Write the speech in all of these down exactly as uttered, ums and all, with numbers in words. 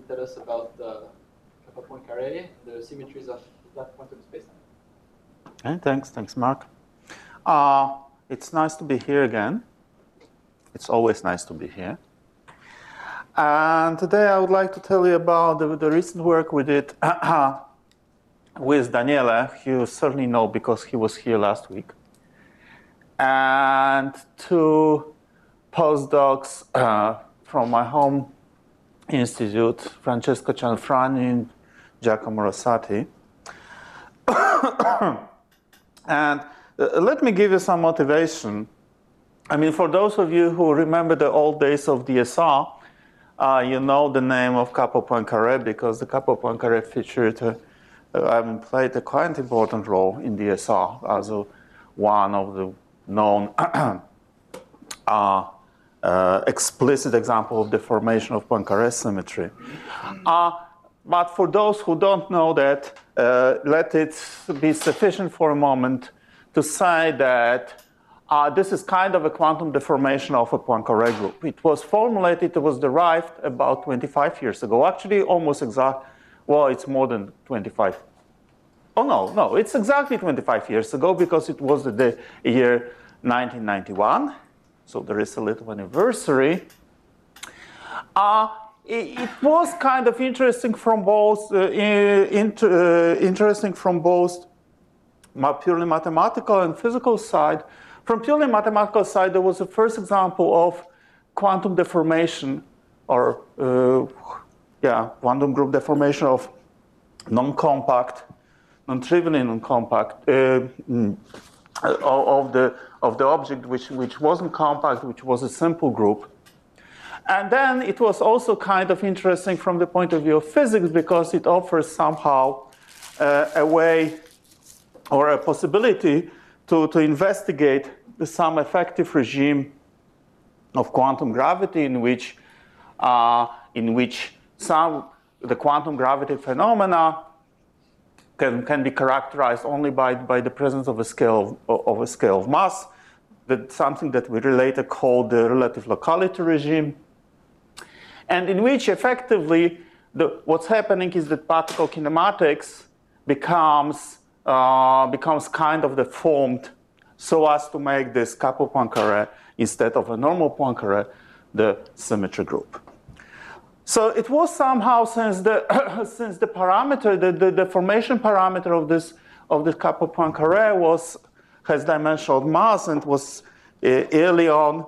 tell us about the kappa Poincare, the symmetries of flat quantum spacetime. Okay, thanks, thanks, Mark. Uh, it's nice to be here again. It's always nice to be here. And today I would like to tell you about the, the recent work we did with Daniele, you certainly know because he was here last week, and two postdocs uh, from my home institute, Francesco Cianfrani and Giacomo Rossati. And uh, let me give you some motivation. I mean, for those of you who remember the old days of D S R, uh, you know the name of kappa Poincare because the kappa Poincare featured, uh, I mean, played a quite important role in D S R as a, one of the known uh, uh, explicit example of the formation of Poincare symmetry. Uh, but for those who don't know that, uh, let it be sufficient for a moment to say that uh, this is kind of a quantum deformation of a Poincare group. It was formulated, it was derived about twenty-five years ago. Actually, almost exact, well, it's more than twenty-five. Oh, no, no, it's exactly twenty-five years ago because it was the year nineteen ninety-one. So there is a little anniversary. Uh, it, it was kind of interesting from both, uh, in, uh, interesting from both purely mathematical and physical side. From purely mathematical side, there was the first example of quantum deformation, or uh, yeah, quantum group deformation of non-compact, non-trivially non-compact uh, of the of the object which which wasn't compact, which was a simple group. And then it was also kind of interesting from the point of view of physics because it offers somehow uh, a way or a possibility to, to investigate some effective regime of quantum gravity in which, uh, in which some the quantum gravity phenomena can, can be characterized only by, by the presence of a scale of, of a scale of mass. That's something that we later called the relative locality regime, and in which effectively the, what's happening is that particle kinematics becomes uh, becomes kind of deformed so as to make this kappa Poincare instead of a normal Poincare the symmetry group. So it was somehow, since the since the parameter, the, the deformation parameter of this of this kappa Poincare was has dimensional mass and was uh, early on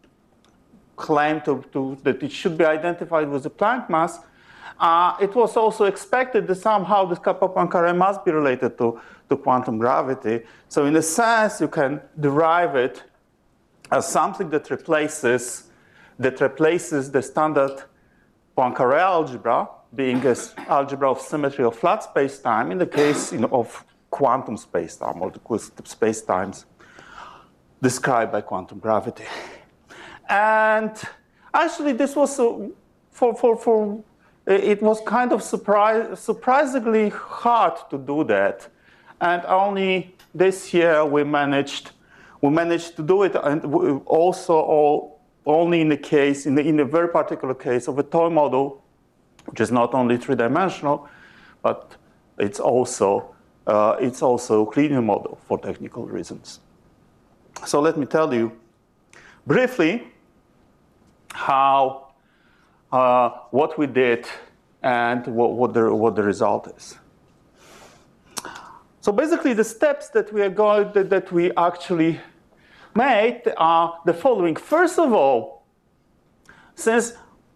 claimed to, to that it should be identified with the Planck mass. Uh, it was also expected that somehow this kappa Poincare must be related to, to quantum gravity. So in a sense, you can derive it as something that replaces that replaces the standard Poincare algebra, being an algebra of symmetry of flat spacetime in the case you know, of quantum spacetime, or the spacetimes described by quantum gravity. And actually, this was uh, for for for it was kind of surprise, surprisingly hard to do that, and only this year we managed we managed to do it, and also all, only in the case in the in a very particular case of a toy model, which is not only three-dimensional, but it's also uh, it's also a linear model for technical reasons. So let me tell you briefly how uh, what we did and what, what the what the result is. So basically, the steps that we are going that, that we actually made are the following. First of all, since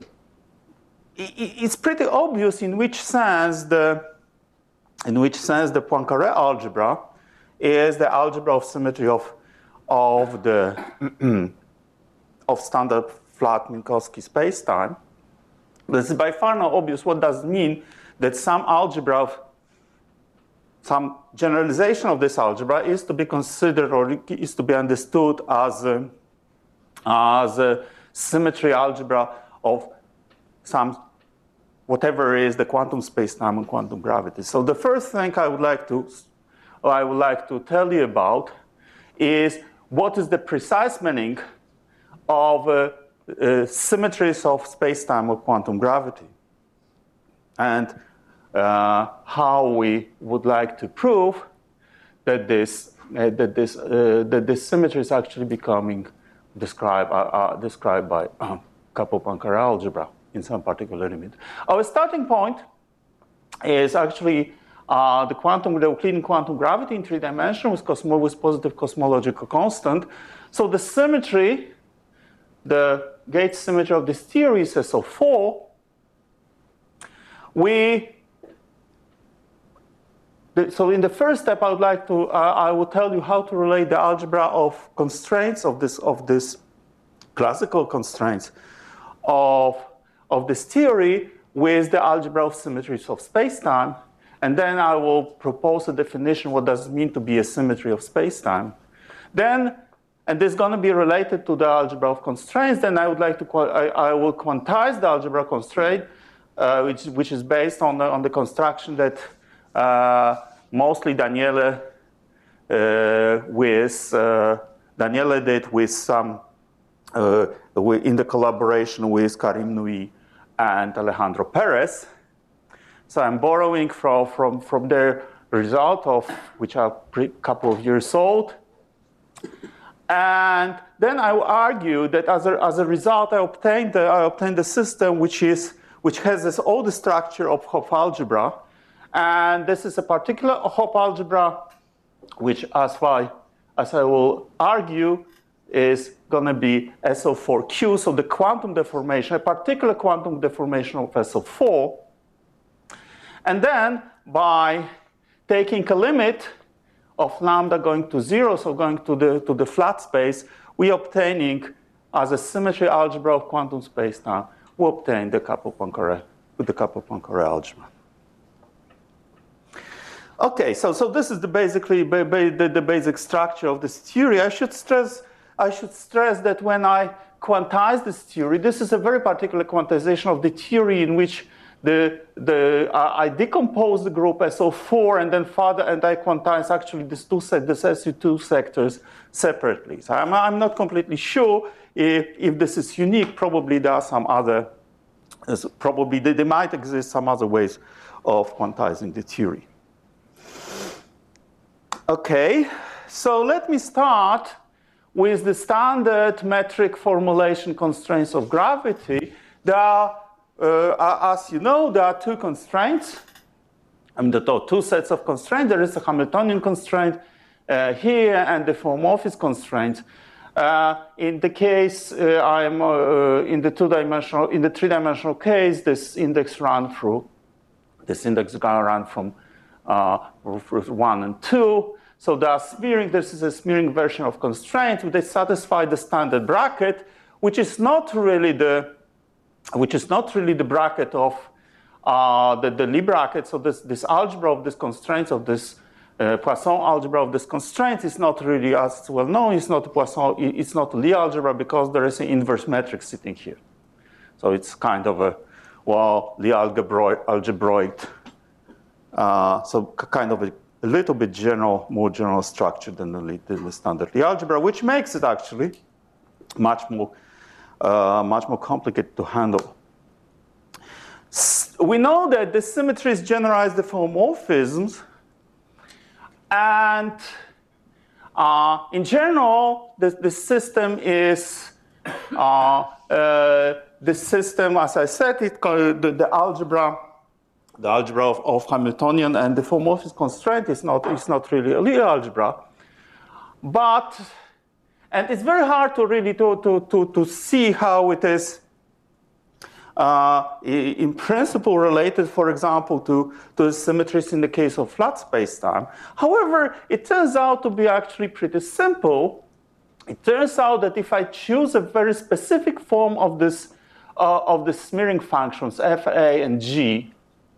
it's pretty obvious in which sense the in which sense the Poincare algebra is the algebra of symmetry of of the of standard flat Minkowski spacetime. This is by far not obvious. What does it mean that some algebra of some generalization of this algebra is to be considered or is to be understood as a, as a symmetry algebra of some whatever is the quantum spacetime and quantum gravity. So the first thing I would like to I would like to tell you about is what is the precise meaning of uh, uh, symmetries of spacetime or quantum gravity. and uh, how we would like to prove that this uh, that this uh, that this symmetry is actually becoming described uh, uh, described by um, Kappa-Poincare algebra in some particular limit. Our starting point is actually uh, the quantum, the Euclidean quantum gravity in three dimensions with, cosmo with positive cosmological constant. So the symmetry, the gauge symmetry of this theory is S O four. We the, so in the first step, I would like to uh, I will tell you how to relate the algebra of constraints of this of this classical constraints of of this theory with the algebra of symmetries of spacetime, and then I will propose a definition. What does it mean to be a symmetry of spacetime? Then, and this is going to be related to the algebra of constraints. Then I would like to I, I will quantize the algebra constraint, uh, which which is based on the on the construction that uh, mostly Daniele uh, with uh, Daniele did with some uh, in the collaboration with Karim Nui and Alejandro Perez. So I'm borrowing from, from, from their result of which are a couple of years old. And then I will argue that as a, as a result, I obtained the, I obtained the system which, is, which has this old structure of Hopf algebra. And this is a particular Hopf algebra, which as I, as I will argue, is going to be S O four Q, so the quantum deformation, a particular quantum deformation of S O four. And then by taking a limit of lambda going to zero, so going to the, to the flat space, we obtaining as a symmetry algebra of quantum spacetime, we obtain the Kappa-Poincare with the Kappa-Poincare algebra. Okay, so, so this is the basically ba ba the, the basic structure of this theory. I should stress I should stress that when I quantize this theory, this is a very particular quantization of the theory in which the, the, uh, I decompose the group S O four and then further, and I quantize actually these two set, this S U two sectors separately. So I'm, I'm not completely sure if, if this is unique. Probably there are some other, probably there might exist some other ways of quantizing the theory. Okay, so let me start with the standard metric formulation constraints of gravity. There are, uh, as you know, there are two constraints. I mean, there are two sets of constraints. There is a Hamiltonian constraint uh, here and the Four-Morphism constraint. Uh, in the case, uh, I'm uh, in the two-dimensional, in the three-dimensional case, this index run through, this index gonna run from uh, one and two. So there are smearing, this is a smearing version of constraints. They satisfy the standard bracket, which is not really the, which is not really the bracket of uh, the, the Lie bracket. So this, this algebra of these constraints, of this uh, Poisson algebra of this constraints is not really as well known. It's not Poisson, it's not Lie algebra because there is an inverse metric sitting here. So it's kind of a, well, Lie algebroid, algebroid uh, so kind of a a little bit general, more general structure than the, than the standard Lie algebra, which makes it actually much more, uh, much more complicated to handle. S we know that the symmetries generalize the homomorphisms, and uh, in general, the, the system is uh, uh, the system, as I said, it the, the algebra. The algebra of, of Hamiltonian and the Four-Morphism constraint is not, is not really a Lie algebra. But, and it's very hard to really to, to, to, to see how it is uh, in principle related, for example, to, to the symmetries in the case of flat spacetime. However, it turns out to be actually pretty simple. It turns out that if I choose a very specific form of this, uh, of the smearing functions, f, a, and g,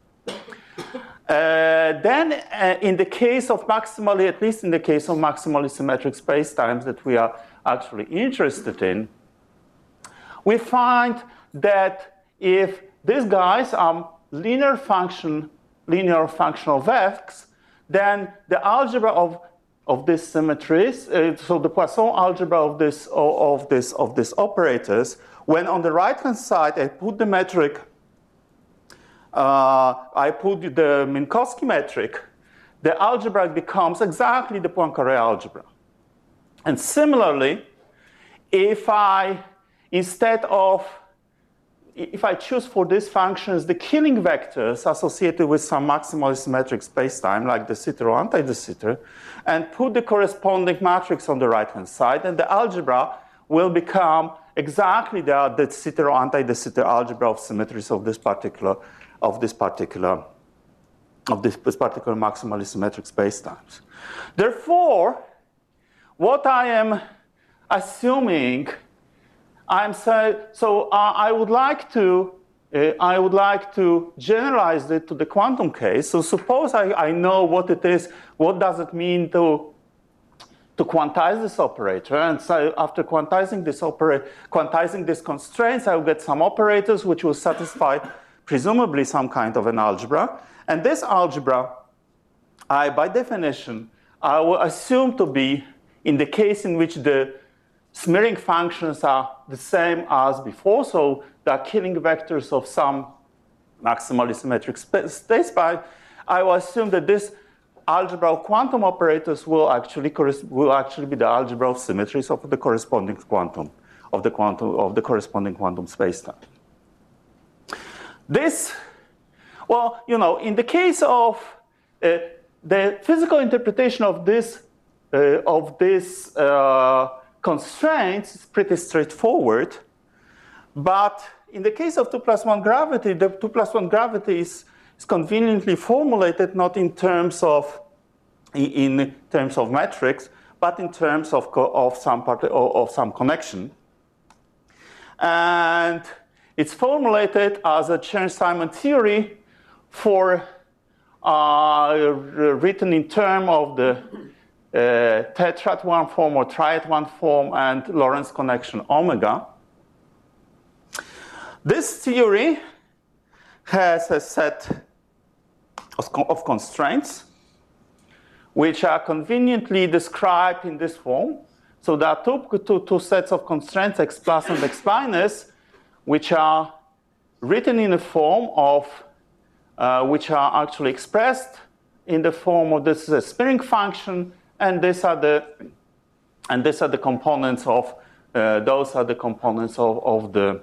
Uh, then, uh, in the case of maximally, at least in the case of maximally symmetric spacetimes that we are actually interested in, we find that if these guys are linear function, linear function of x, then the algebra of of these symmetries, uh, so the Poisson algebra of this of this of these operators, when on the right hand side I put the metric. uh, I put the Minkowski metric, the algebra becomes exactly the Poincaré algebra. And similarly, if I, instead of, if I choose for these functions the killing vectors associated with some maximally symmetric spacetime, like de Sitter or anti-de Sitter, and put the corresponding matrix on the right-hand side, then the algebra will become exactly the de Sitter or anti-de Sitter algebra of symmetries of this particular, of this particular, of this, this particular maximally symmetric spacetimes. Therefore, what I am assuming, I'm so, so uh, I would like to, uh, I would like to generalize it to the quantum case. So suppose I, I know what it is, what does it mean to, to quantize this operator, and so after quantizing this operator, quantizing these constraints, I will get some operators which will satisfy presumably some kind of an algebra. And this algebra, I, by definition, I will assume to be in the case in which the smearing functions are the same as before, so they are killing vectors of some maximally symmetric space, but I will assume that this algebra of quantum operators will actually, will actually be the algebra of symmetries of the corresponding quantum, of the quantum, of the corresponding quantum spacetime. This, well, you know, in the case of uh, the physical interpretation of this, uh, of this uh, constraints is pretty straightforward, but in the case of two plus one gravity, the two plus one gravity is, is conveniently formulated not in terms of in, in terms of metrics, but in terms of of some part of, of some connection, and it's formulated as a Chern-Simons theory for uh, written in terms of the uh, tetrad one form or triad one form and Lorentz connection omega. This theory has a set of constraints which are conveniently described in this form. So there are two, two, two sets of constraints, x plus and x minus, which are written in the form of, uh, which are actually expressed in the form of this is a smearing function, and these are the, and these are the components of, uh, those are the components of, of the,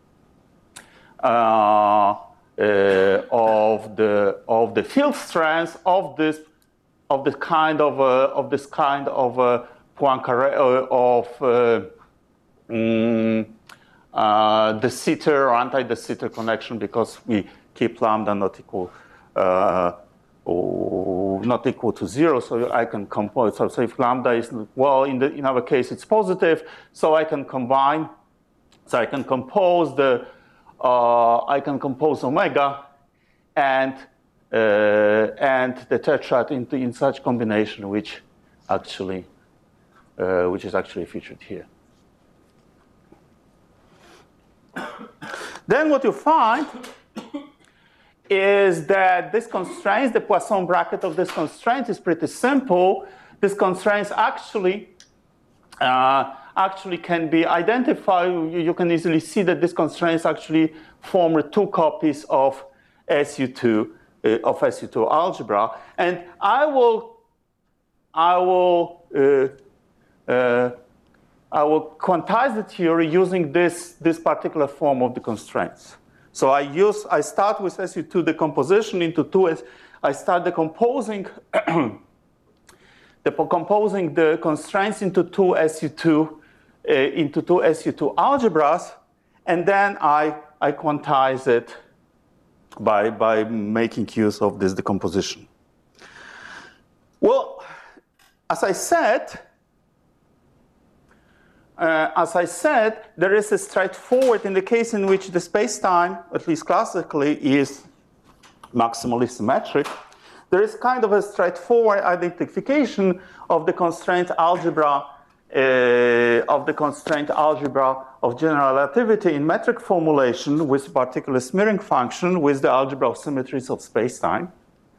uh, uh, of the of the field strands of this of this kind of uh, of this kind of uh, Poincaré uh, of uh, mm, uh, de Sitter or anti-de Sitter connection, because we keep lambda not equal uh, or not equal to zero, so I can compose. So, so if lambda is, well, in the in our case it's positive, so I can combine. So I can compose the uh, I can compose omega and uh, and the tetrad into in such combination which actually uh, which is actually featured here. Then what you find is that this constraints, the Poisson bracket of this constraint is pretty simple. This constraints actually uh, actually can be identified. You, you can easily see that these constraints actually form two copies of S U two uh, of S U two algebra, and I will I will uh, uh, I will quantize the theory using this this particular form of the constraints. So I use I start with S U two decomposition into two. I start decomposing decomposing the constraints into two S U two uh, into two S U two algebras, and then I I quantize it by by making use of this decomposition. Well, as I said. Uh, as I said, there is a straightforward, in the case in which the space-time, at least classically, is maximally symmetric, there is kind of a straightforward identification of the constraint algebra, uh, of the constraint algebra of general relativity in metric formulation with a particular smearing function with the algebra of symmetries of space-time.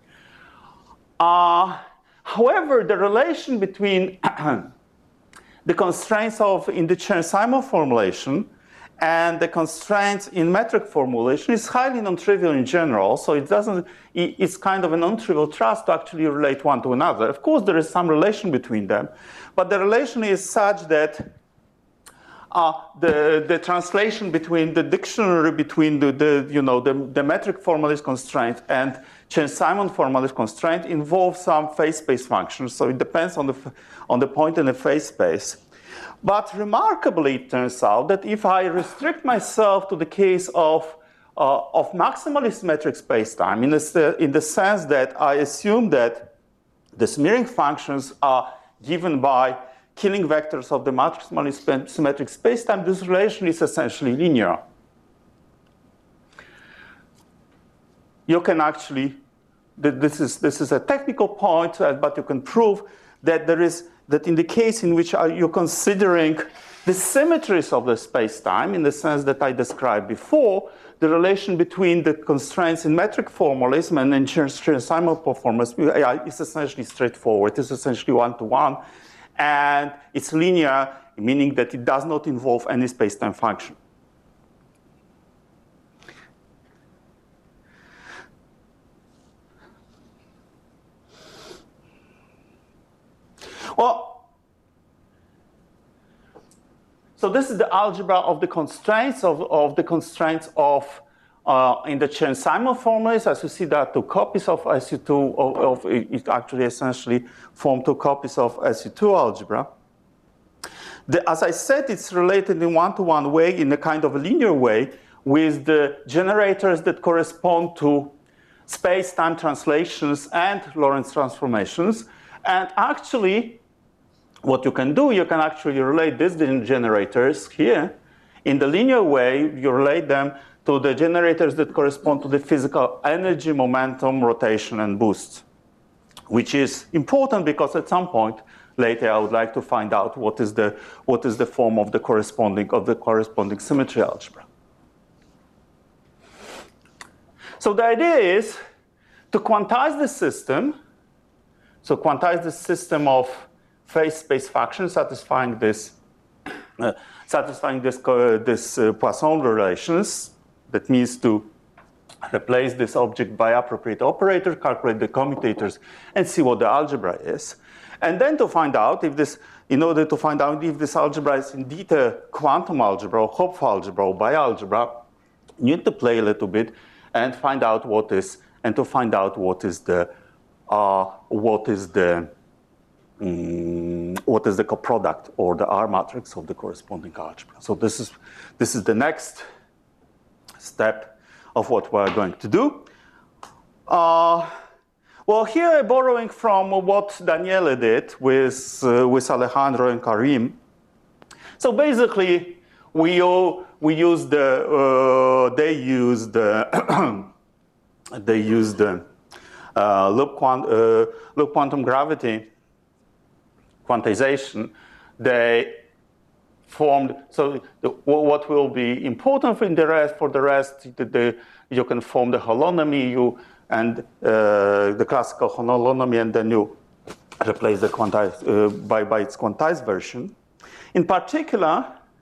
Uh, however, the relation between the constraints of in the Chern-Simons formulation and the constraints in metric formulation is highly non-trivial in general, so it doesn't, it's kind of a non-trivial task to actually relate one to another. Of course, there is some relation between them, but the relation is such that uh, the, the translation between the dictionary between the, the you know, the, the metric formalist constraint and Chern-Simons formalist constraint involves some phase space functions, so it depends on the, on the point in the phase space. But remarkably, it turns out that if I restrict myself to the case of, uh, of maximalist metric spacetime, in the, in the sense that I assume that the smearing functions are given by Killing vectors of the maximally symmetric spacetime, this relation is essentially linear. You can actually, this is, this is a technical point, but you can prove that there is, that in the case in which you're considering the symmetries of the spacetime, in the sense that I described before, the relation between the constraints in metric formalism and in Chern-Simons formalism is essentially straightforward. It's essentially one-to-one. And it's linear, meaning that it does not involve any spacetime function. Well, so this is the algebra of the constraints of, of the constraints of uh, in the Chern-Simons formulas. As you see, there are two copies of S U two. Of, of it actually essentially form two copies of S U two algebra. The, as I said, it's related in one-to-one way, in a kind of a linear way, with the generators that correspond to space-time translations and Lorentz transformations. And actually, what you can do, you can actually relate these generators here. In the linear way, you relate them to the generators that correspond to the physical energy, momentum, rotation, and boost, which is important because at some point later I would like to find out what is the, what is the form of the corresponding, of the corresponding symmetry algebra. So the idea is to quantize the system, so quantize the system of phase space functions satisfying this, uh, satisfying this, uh, this uh, Poisson relations. That means to replace this object by appropriate operator, calculate the commutators, and see what the algebra is. And then to find out if this, in order to find out if this algebra is indeed a quantum algebra, or Hopf algebra, or bialgebra, you need to play a little bit and find out what is, and to find out what is the, uh, what is the, um, what is the coproduct or the R matrix of the corresponding algebra. So this is, this is the next step of what we're going to do. Uh, well, here I'm borrowing from what Daniele did with, uh, with Alejandro and Karim. So basically, we, all, we use the, uh, they use the, they use the uh, loop, quant, uh, loop quantum gravity quantization. They formed, so the, what will be important for the rest, for the rest, the, the, you can form the holonomy you, and uh, the classical holonomy, and then you replace the quantized, uh, by, by its quantized version. In particular,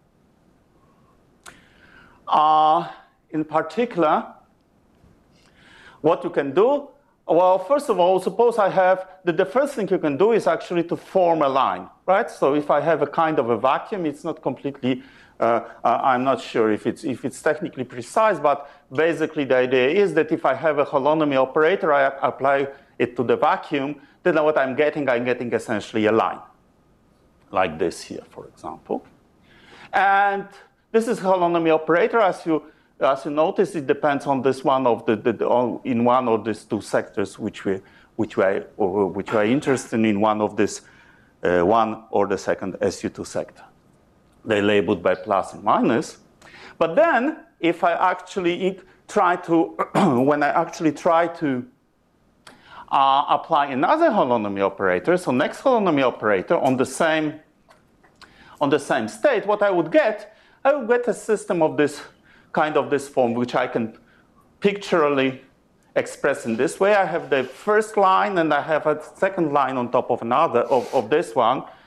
uh, in particular, what you can do, well, first of all, suppose I have, the, the first thing you can do is actually to form a line, right? So if I have a kind of a vacuum, it's not completely, uh, uh, I'm not sure if it's, if it's technically precise, but basically the idea is that if I have a holonomy operator, I apply it to the vacuum, then what I'm getting, I'm getting essentially a line, like this here, for example. And this is holonomy operator, as you, As you notice, it depends on this one of the, the, the on, in one of these two sectors which we which we are, or which we are interested in one of this uh, one or the second S U two sector. They're labeled by plus and minus. But then, if I actually try to, when I actually try to uh, apply another holonomy operator, so next holonomy operator on the same on the same state, what I would get, I would get a system of this kind of this form, which I can pictorially express in this way. I have the first line, and I have a second line on top of another of, of this one.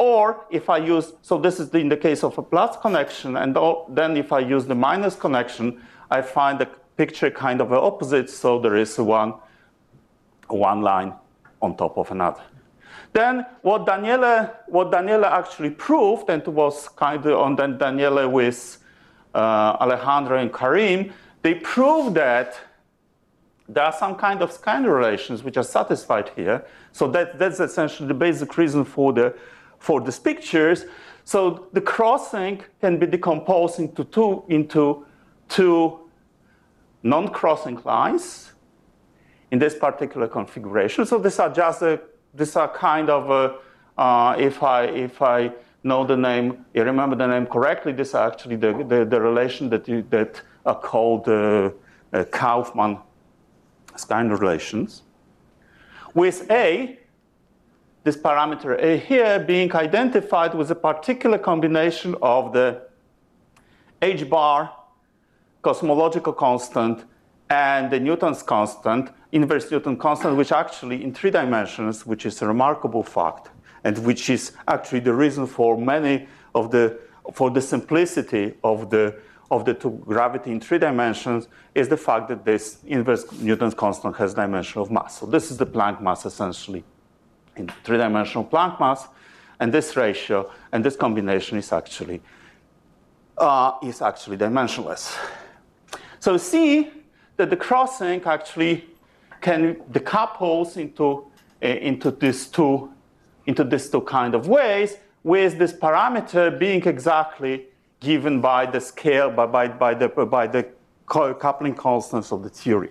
Or if I use, so this is the, in the case of a plus connection, and all, then if I use the minus connection, I find the picture kind of the opposite, so there is one, one line on top of another. Then what Daniele, what Daniele actually proved, and it was kind of on Daniele with uh, Alejandro and Karim, they proved that there are some kind of scaling relations which are satisfied here. So that, that's essentially the basic reason for, the, for these pictures. So the crossing can be decomposed into two, into two non-crossing lines in this particular configuration. So these are just a These are kind of, a, uh, if I if I know the name, you remember the name correctly, these are actually the, the, the relation that, you, that are called uh, uh, Kaufman scaling relations. With A, this parameter A here being identified with a particular combination of the H bar cosmological constant and the Newton's constant, inverse Newton constant, which actually in three dimensions, which is a remarkable fact, and which is actually the reason for many of the, for the simplicity of the, of the two gravity in three dimensions, is the fact that this inverse Newton's constant has dimension of mass. So this is the Planck mass essentially in three-dimensional Planck mass, and this ratio and this combination is actually, uh, is actually dimensionless. So see that the crossing actually can decompose into, uh, into these two into these two kind of ways, with this parameter being exactly given by the scale, by, by, by the, by the coupling constants of the theory.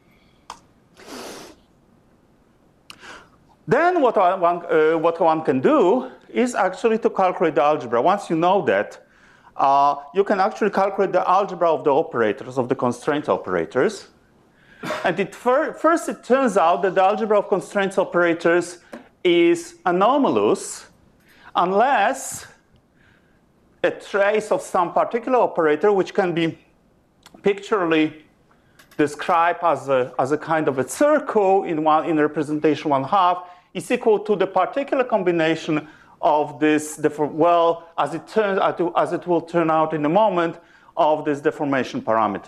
Then what one, uh, what one can do is actually to calculate the algebra. Once you know that, uh, you can actually calculate the algebra of the operators, of the constraint operators. And it fir first it turns out that the algebra of constraints operators is anomalous unless a trace of some particular operator, which can be pictorially described as a, as a kind of a circle in, one, in representation one half, is equal to the particular combination of this, well, as it, turns, as it will turn out in a moment, of this deformation parameter.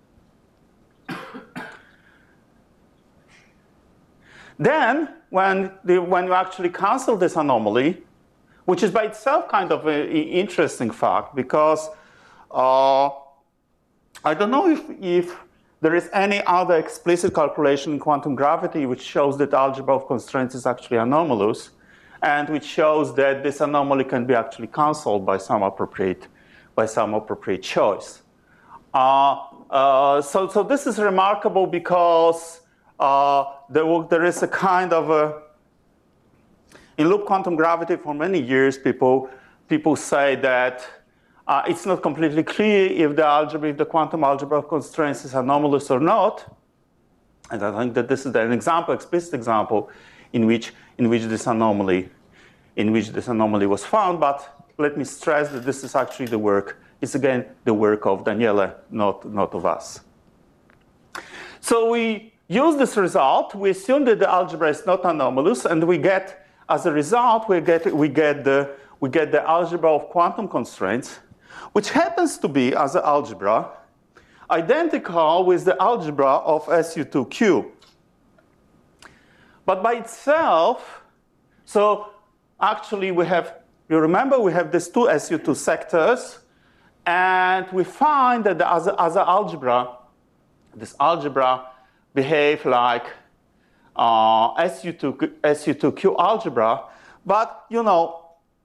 Then, when, the, when you actually cancel this anomaly, which is by itself kind of an interesting fact, because uh, I don't know if, if there is any other explicit calculation in quantum gravity which shows that algebra of constraints is actually anomalous, and which shows that this anomaly can be actually cancelled by some appropriate, by some appropriate choice. Uh, uh, so, so this is remarkable because uh, there, there is a kind of a, in loop quantum gravity for many years, people, people say that uh, it's not completely clear if the algebra, if the quantum algebra of constraints is anomalous or not. And I think that this is an example, explicit example, in which, in which this anomaly, in which this anomaly was found. But let me stress that this is actually the work, it's again the work of Daniele, not, not of us. So we use this result, we assume that the algebra is not anomalous, and we get, as a result, we get, we get, the, we get the algebra of quantum constraints, which happens to be, as an algebra, identical with the algebra of S U two Q. But by itself, so actually we have, you remember we have these two S U two sectors, and we find that the, as, a, as an algebra, this algebra behave like uh, S U two Q algebra, but you know,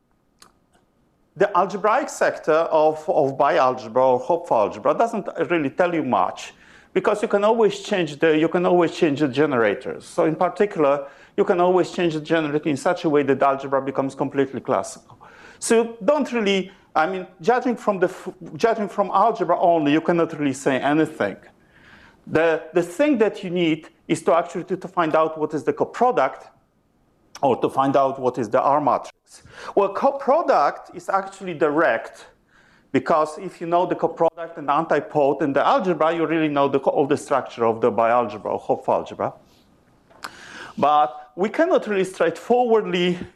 the algebraic sector of, of bialgebra or Hopf algebra doesn't really tell you much, because you can always change the you can always change the generators. So in particular, you can always change the generator in such a way that the algebra becomes completely classical. So you don't really, I mean, judging from the judging from algebra only, you cannot really say anything. The the thing that you need is to actually to, to find out what is the coproduct, or to find out what is the R matrix. Well, coproduct is actually direct, because if you know the coproduct and the antipode in the algebra, you really know the, all the structure of the bialgebra or Hopf algebra. But we cannot really straightforwardly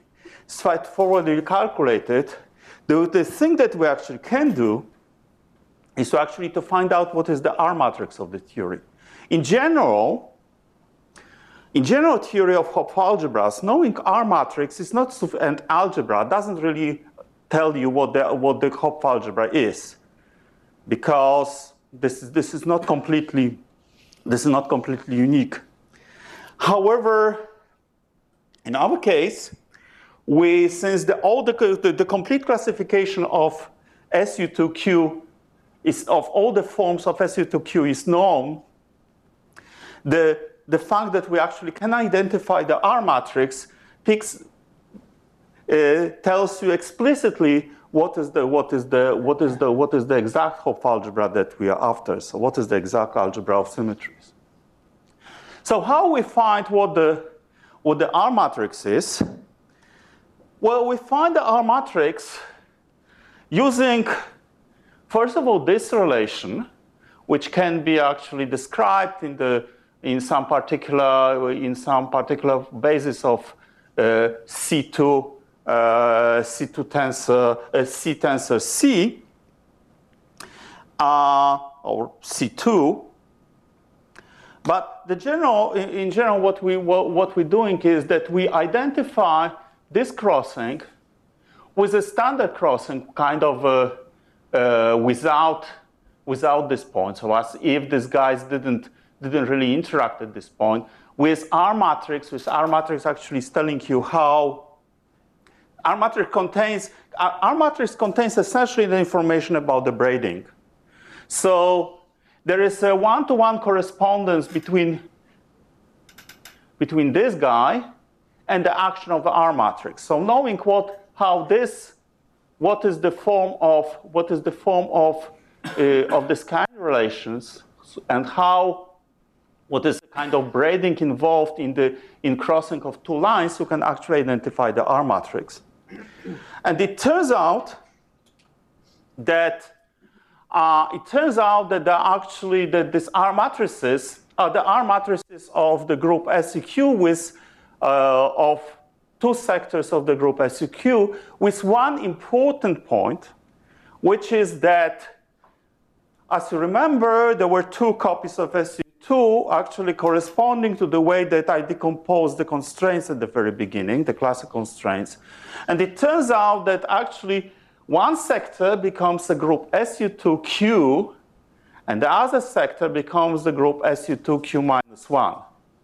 straightforwardly calculated, the, the thing that we actually can do is to actually to find out what is the R matrix of the theory. In general, in general theory of Hopf algebras, knowing R matrix is not, and algebra doesn't really tell you what the, what the Hopf algebra is, because this is, this is not completely, this is not completely unique. However, in our case, we, since the, all the, the, the complete classification of S U two Q is, of all the forms of S U two Q is known, the, the fact that we actually can identify the R matrix picks, uh, tells you explicitly what is the, what is the, what is the, what is the exact Hopf algebra that we are after. So what is the exact algebra of symmetries? So how we find what the, what the R matrix is? Well, we find the R matrix using, first of all, this relation, which can be actually described in the in some particular in some particular basis of uh, C two uh, C two tensor uh, C tensor C uh, or C two. But the general, in general, what we what we're doing is that we identify this crossing with a standard crossing, kind of uh, uh, without without this point. So as if these guys didn't didn't really interact at this point with R matrix. With R matrix actually is telling you how R matrix contains R matrix contains essentially the information about the braiding. So there is a one-to-one correspondence between between this guy and the action of the R matrix. So knowing what, how this, what is the form of, what is the form of, uh, of the scaling relations, and how, what is the kind of braiding involved in the, in crossing of two lines, you can actually identify the R matrix. And it turns out that, uh, it turns out that there actually, that these R matrices are the R matrices of the group S E Q with Uh, of two sectors of the group S U Q, with one important point, which is that, as you remember, there were two copies of S U two actually corresponding to the way that I decomposed the constraints at the very beginning, the classic constraints. And it turns out that actually one sector becomes the group S U two Q, and the other sector becomes the group S U two Q minus one.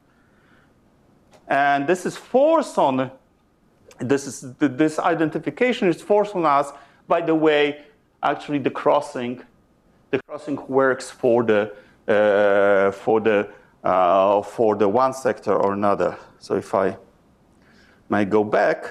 And this is forced on, this, is, this identification is forced on us by the way actually the crossing, the crossing works for the, uh, for the, uh, for the one sector or another. So if I may go back,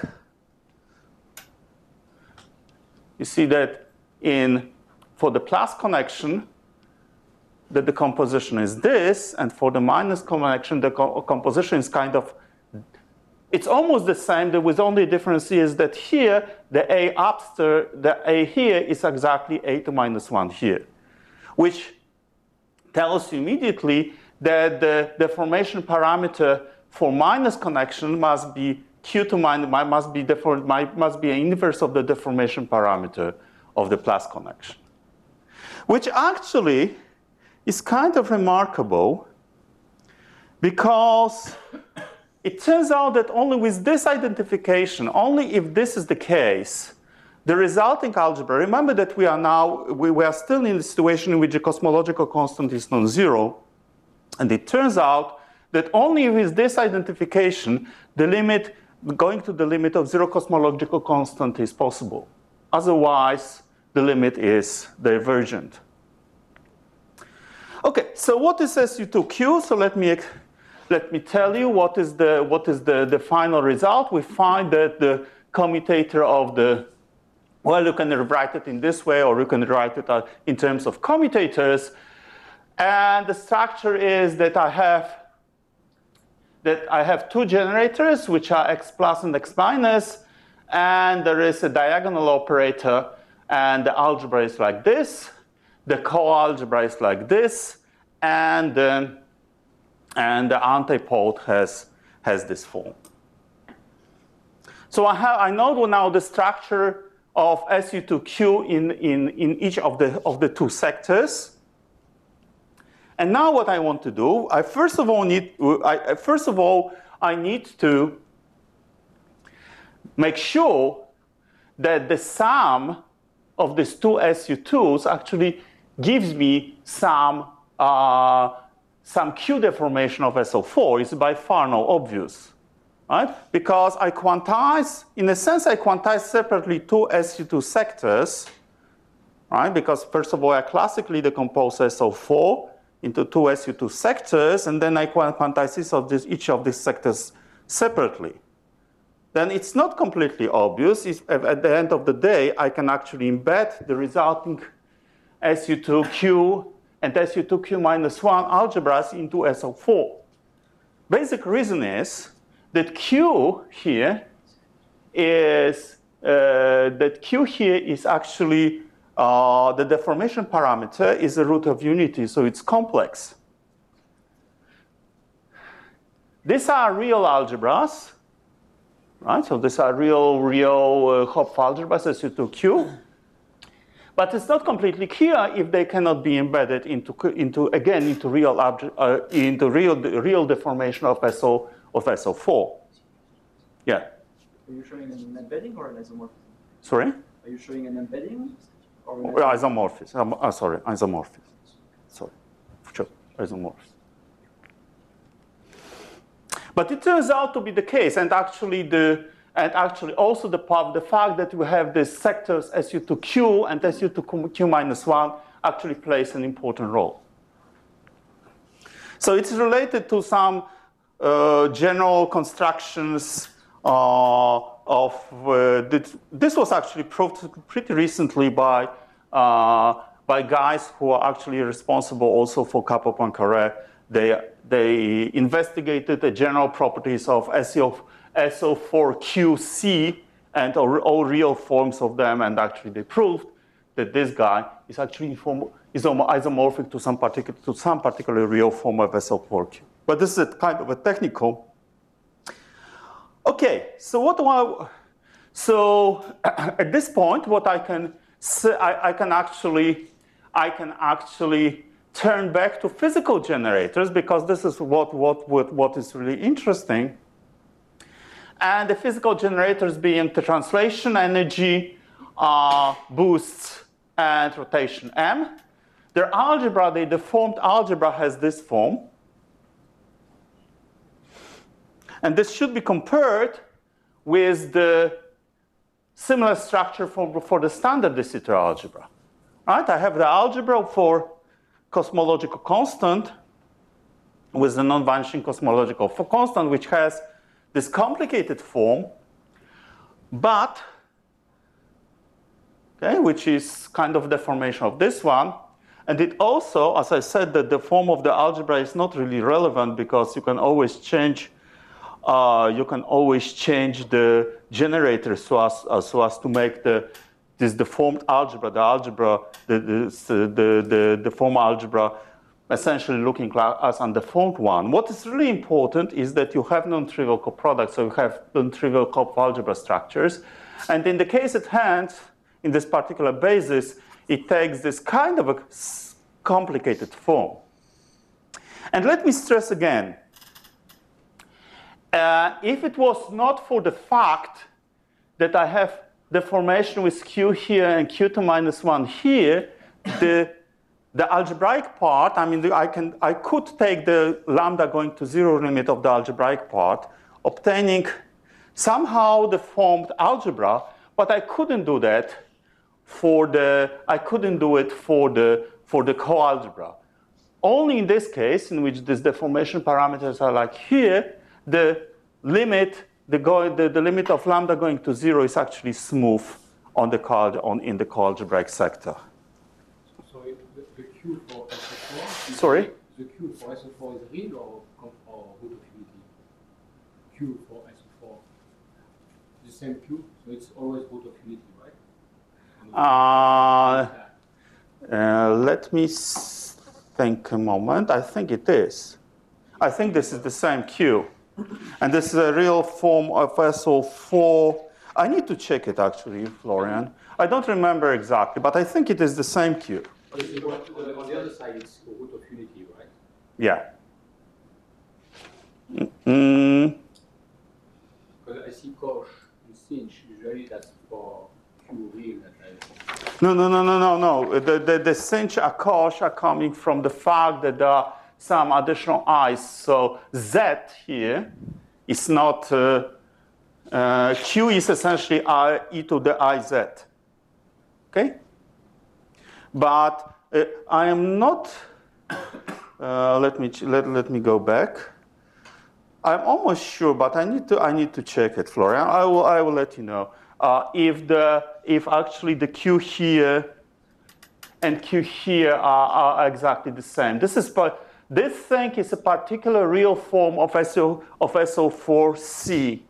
you see that in, for the plus connection, the decomposition is this, and for the minus connection, the co composition is kind of, it's almost the same. There was only a difference is that here, the A upstairs, the A here is exactly A to minus one here, which tells you immediately that the deformation parameter for minus connection must be Q to minus, must be deform, must be an inverse of the deformation parameter of the plus connection, which actually is kind of remarkable because it turns out that only with this identification, only if this is the case, the resulting algebra, remember that we are now, we, we are still in the situation in which the cosmological constant is non-zero, and it turns out that only with this identification, the limit, going to the limit of zero cosmological constant is possible. Otherwise, the limit is divergent. Okay, so what is S U two Q? So let me, let me tell you what is, the, what is the, the final result. We find that the commutator of the, well, you can write it in this way, or you can write it in terms of commutators. And the structure is that I have, that I have two generators, which are x plus and x minus, and there is a diagonal operator, and the algebra is like this. The co-algebra is like this, and, um, and the antipode has, has this form. So I, have, I know now the structure of S U two Q in, in, in each of the, of the two sectors. And now what I want to do, I first of all need, I, first of all, I need to make sure that the sum of these two S U twos actually gives me some, uh, some Q deformation of S O four. It's by far not obvious, right? Because I quantize, in a sense, I quantize separately two S U two sectors, right? Because first of all, I classically decompose S O four into two S U two sectors, and then I quantize each of, this, each of these sectors separately. Then it's not completely obvious. If at the end of the day, I can actually embed the resulting S U two Q and S U two Q minus one algebras into S O four. Basic reason is that Q here is, uh, that Q here is actually, uh, the deformation parameter is the root of unity, so it's complex. These are real algebras. Right, so these are real, real uh, Hopf algebras, S U two Q. But it's not completely clear if they cannot be embedded into, into again, into real, uh, into real, real deformation of S O, of S O four. Yeah? Are you showing an embedding or an isomorphism? Sorry? Are you showing an embedding or an isomorphism? Isomorphism. Um, uh, sorry, isomorphism. Sorry, sure, isomorphism. But it turns out to be the case, and actually, the, and actually also the, the fact that we have these sectors S U two Q and S U two Q minus one actually plays an important role. So it's related to some uh, general constructions uh, of, uh, this, this was actually proved pretty recently by, uh, by guys who are actually responsible also for Capot-Poincaré. They, they investigated the general properties of S O four Q C and all real forms of them, and actually they proved that this guy is actually isomorphic to some particular, to some particular real form of S O four Q. But this is a kind of a technical. Okay, so what do I, so at this point, what I can say, I, I can actually, I can actually turn back to physical generators, because this is what, what, what, what is really interesting. And the physical generators being the translation energy, uh, boosts, and rotation M. Their algebra, the deformed algebra, has this form. And this should be compared with the similar structure for, for the standard de Sitter algebra. Right? I have the algebra for cosmological constant with the non-vanishing cosmological constant, which has this complicated form, but, okay, which is kind of deformation of this one. And it also, as I said, that the form of the algebra is not really relevant, because you can always change, uh, you can always change the generator so as, uh, so as to make the this deformed algebra, the algebra, the, the, the, the, the form algebra, essentially looking like as undeformed one. What is really important is that you have non-trivial coproducts, so you have non-trivial Hopf algebra structures. And in the case at hand, in this particular basis, it takes this kind of a complicated form. And let me stress again, uh, if it was not for the fact that I have deformation with Q here and Q two minus one here, the, the algebraic part, I mean, the, I, can, I could take the lambda going to zero limit of the algebraic part, obtaining somehow deformed algebra, but I couldn't do that for the, I couldn't do it for the, for the coalgebra. Only in this case, in which these deformation parameters are like here, the limit The, go, the, the limit of lambda going to zero is actually smooth on the on, in the coalgebraic sector. So it, the, the Q for S O four? Sorry? The Q for S O four is real or, or root of unity? Q for S O four. The same Q, so it's always root of unity, right? Uh, uh, let me think a moment. I think it is. I think this is the same Q. And this is a real form of S O four. I need to check it actually, Florian. I don't remember exactly, but I think it is the same Q. On the, on the other side, it's the root of unity, right? Yeah. Mm. Because I see Koch and Cinch, usually that's for Q real. That I... No, no, no, no, no, no. The, the, the Cinch and Koch are coming from the fact that there are some additional i's. So Z here is not, uh, uh, Q is essentially I, e to the iz. Okay? But uh, I am not, uh, let me, let, let me go back. I'm almost sure, but I need to, I need to check it, Florian. I will, I will let you know. Uh, if, the, if actually the Q here and Q here are, are exactly the same. This, is, this thing is a particular real form of S O, of S O four C.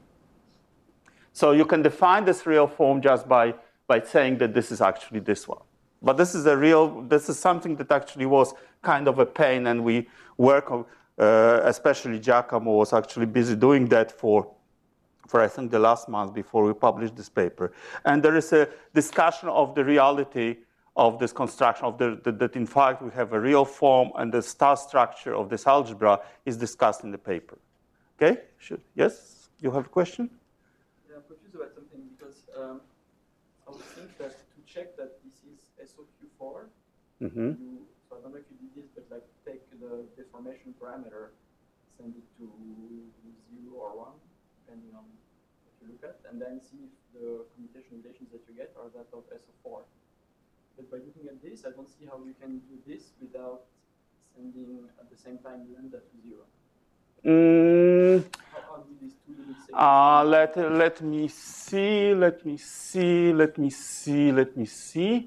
So you can define this real form just by, by saying that this is actually this one. But this is a real, this is something that actually was kind of a pain, and we work on, uh, especially Giacomo was actually busy doing that for, for I think the last month before we published this paper. And there is a discussion of the reality of this construction, of the, the, that in fact we have a real form, and the star structure of this algebra is discussed in the paper. Okay? Should, yes? You have a question? Yeah, I'm confused about something because um, I would think that to check that this is S O Q four, mm-hmm. you, so I don't know if you did this, but like take the deformation parameter, send it to zero or one, depending on what you look at, and then see if the commutation relations that you get are that of S O four. But by looking at this, I don't see how you can do this without sending at the same time lambda to zero. Mm. How, how do these two limits say? Uh, let, let me see, let me see, let me see, let me see.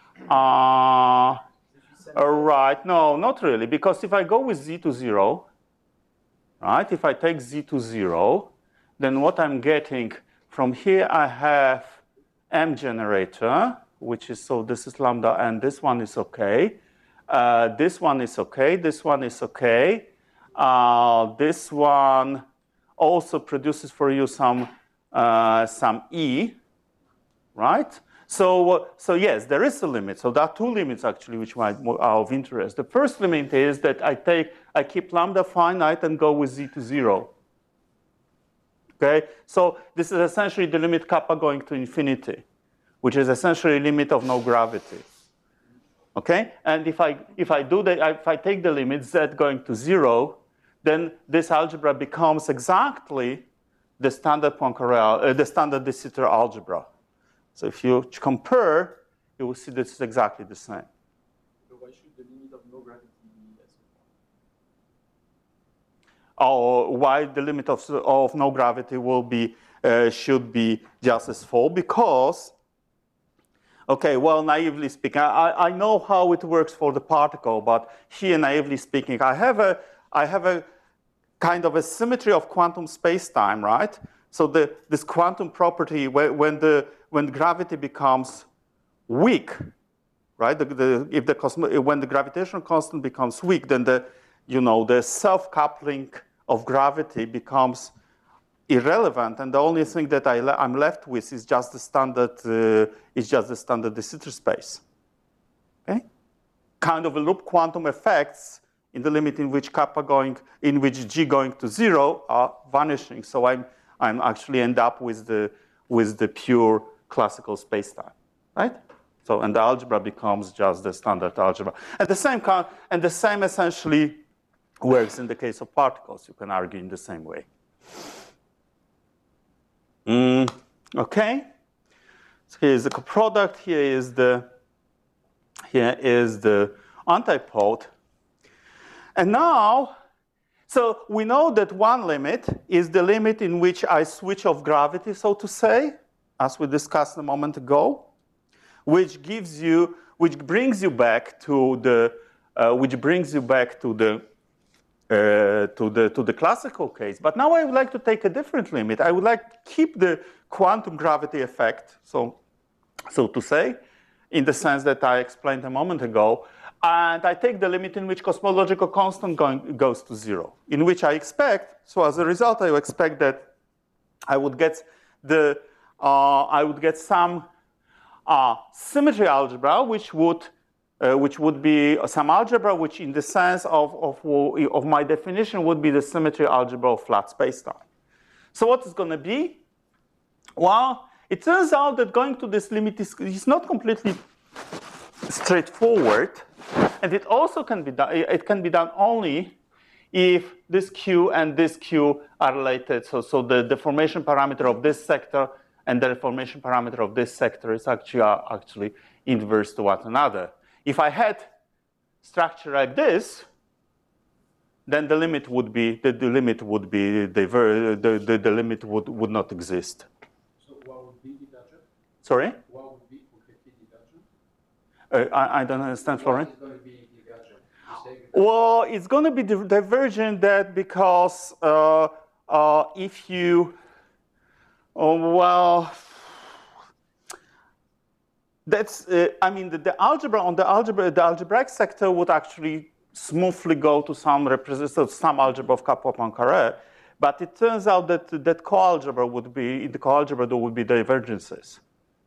Uh, all right, no, not really, because if I go with z to zero, right, if I take z to zero, then what I'm getting from here, I have M generator, which is, so this is lambda, and this one is okay. Uh, this one is okay, this one is okay. Uh, this one also produces for you some, uh, some E, right? So, so yes, there is a limit. So there are two limits actually which might are of interest. The first limit is that I take, I keep lambda finite and go with z to zero. Okay, so this is essentially the limit kappa going to infinity, which is essentially a limit of no gravity. Okay, and if I if I do that, if I take the limit z going to zero, then this algebra becomes exactly the standard Poincare, uh, the standard de Sitter algebra. So if you compare, you will see this is exactly the same. So why should the limit of no gravity be S O four? Or why the limit of, of no gravity will be uh, should be just S four? Because, okay, well, naively speaking, I, I know how it works for the particle, but here, naively speaking, I have a I have a kind of a symmetry of quantum space-time, right? So the, this quantum property, when the when gravity becomes weak, right? The, the, if the cosmo, when the gravitational constant becomes weak, then the you know the self-coupling of gravity becomes irrelevant, and the only thing that I le I'm left with is just the standard uh, is just the standard de Sitter space. Okay, kind of a loop quantum effects in the limit in which kappa going, in which g going to zero are vanishing. So I'm I'm actually end up with the with the pure classical spacetime, right? So and the algebra becomes just the standard algebra. And the same kind, and the same essentially works in the case of particles. You can argue in the same way. Mm, okay. So here is the coproduct. Here is the here is the antipode. And now, so we know that one limit is the limit in which I switch off gravity, so to say, as we discussed a moment ago, which gives you, which brings you back to the, uh, which brings you back to the, uh, to the to the classical case. But now I would like to take a different limit. I would like to keep the quantum gravity effect, so, so to say, in the sense that I explained a moment ago. and I take the limit in which cosmological constant going, goes to zero, in which I expect, so as a result, I expect that I would get the, uh, I would get some uh, symmetry algebra, which would, uh, which would be some algebra, which in the sense of, of, of my definition would be the symmetry algebra of flat spacetime. So what is going to be? Well, it turns out that going to this limit is, is not completely straightforward, and it also can be done. It can be done only if this Q and this Q are related. So, so the deformation parameter of this sector and the deformation parameter of this sector is actually are actually inverse to one another. If I had structure like this, then the limit would be the, the limit would be diver, the, the the limit would would not exist. So what would be divergent? Sorry? What would be completely divergent? Uh, I, I don't understand, Florian. What is going to be divergent? You say Well, it's going to be divergent that because uh, uh, if you, oh, well, that's, uh, I mean, the, the algebra on the algebra, the algebraic sector would actually smoothly go to some representative, some algebra of Kappa-Poincaré, but it turns out that that coalgebra would be, in the coalgebra there would be divergences.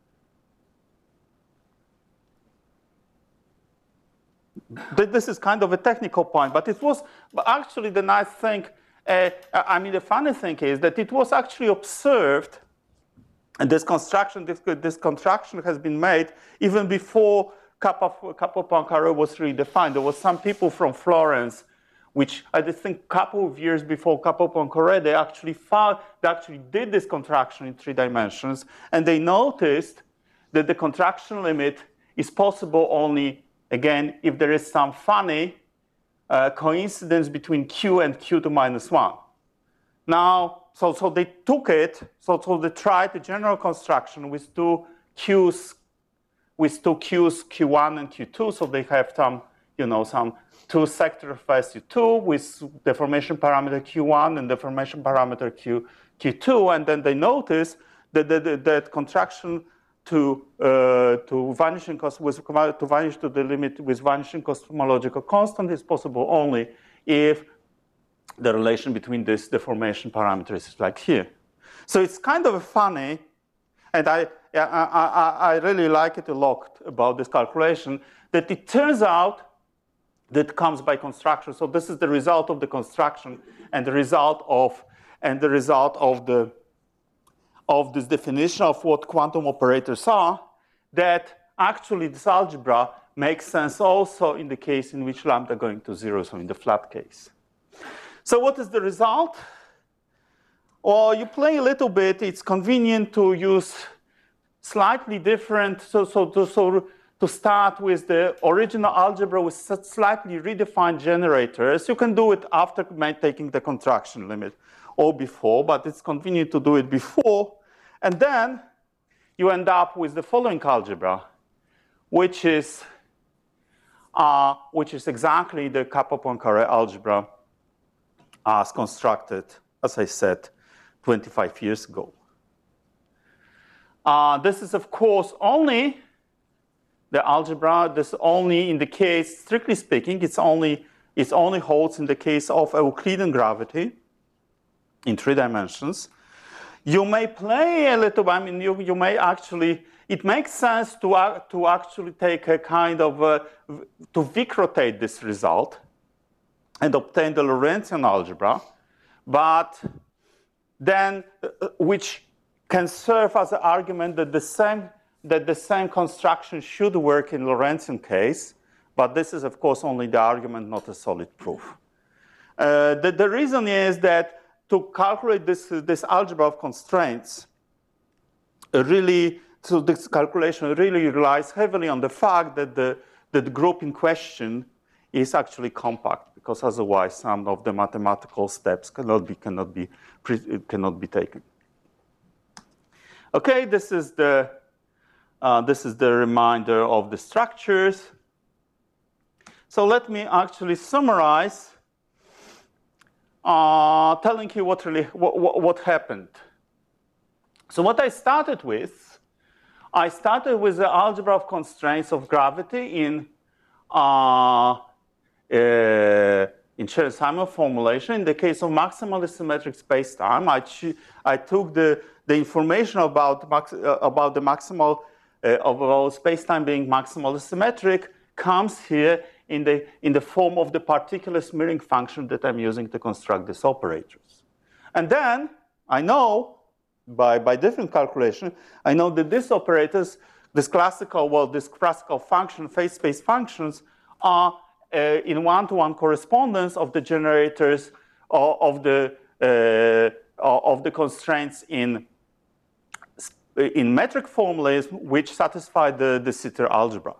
This is kind of a technical point, but it was actually the nice thing, uh, I mean, the funny thing is that it was actually observed, and this construction, this, this construction has been made even before Kappa-Poincaré was redefined. There was some people from Florence, which I think a couple of years before Kappa-Poincaré, they actually found, they actually did this contraction in three dimensions, and they noticed that the contraction limit is possible only, again, if there is some funny uh, coincidence between Q and Q to minus one. Now, so, so they took it, so, so they tried the general construction with two Qs, with two Qs, Q one and Q two, so they have some, you know, some two sector of S U two with deformation parameter Q one and deformation parameter Q, Q two, and then they noticed that that, that, that contraction to uh, to vanishing cost with to vanish to the limit with vanishing cosmological constant is possible only if the relation between this deformation parameters is like here. So it's kind of funny, and I, I, I, I really like it a lot about this calculation, that it turns out that comes by construction. So this is the result of the construction and the result of and the result of the of this definition of what quantum operators are, that actually this algebra makes sense also in the case in which lambda going to zero, so in the flat case. So what is the result? Well, you play a little bit. It's convenient to use slightly different, so, so, to, so to start with the original algebra with slightly redefined generators. You can do it after taking the contraction limit or before, but it's convenient to do it before. And then you end up with the following algebra, which is, uh, which is exactly the Kappa-Poincaré algebra as constructed, as I said, twenty-five years ago. Uh, this is, of course, only the algebra. This only in the case, strictly speaking, it's only it only holds in the case of Euclidean gravity in three dimensions. You may play a little. I mean, you you may actually. It makes sense to uh, to actually take a kind of uh, to Wick rotate this result and obtain the Lorentzian algebra, but then uh, which can serve as an argument that the same that the same construction should work in Lorentzian case, but this is of course only the argument, not a solid proof. Uh, the, the reason is that to calculate this this algebra of constraints, uh, really, so this calculation really relies heavily on the fact that the that the group in question is actually compact, because otherwise some of the mathematical steps cannot be cannot be cannot be taken. Okay, this is the uh, this is the reminder of the structures. So let me actually summarize, uh, telling you what really what, what, what happened. So what I started with, I started with the algebra of constraints of gravity in uh, uh, in Sherry-Simon formulation. In the case of maximally symmetric spacetime, I, I took the, the information about, max, uh, about the maximal uh, overall spacetime being maximally symmetric comes here in the, in the form of the particular smearing function that I'm using to construct these operators. And then I know, by, by different calculation, I know that these operators, this classical, well, this classical function, phase space functions, are uh, in one-to-one correspondence of the generators of, of the uh, of the constraints in in metric formulas which satisfy the de Sitter algebra.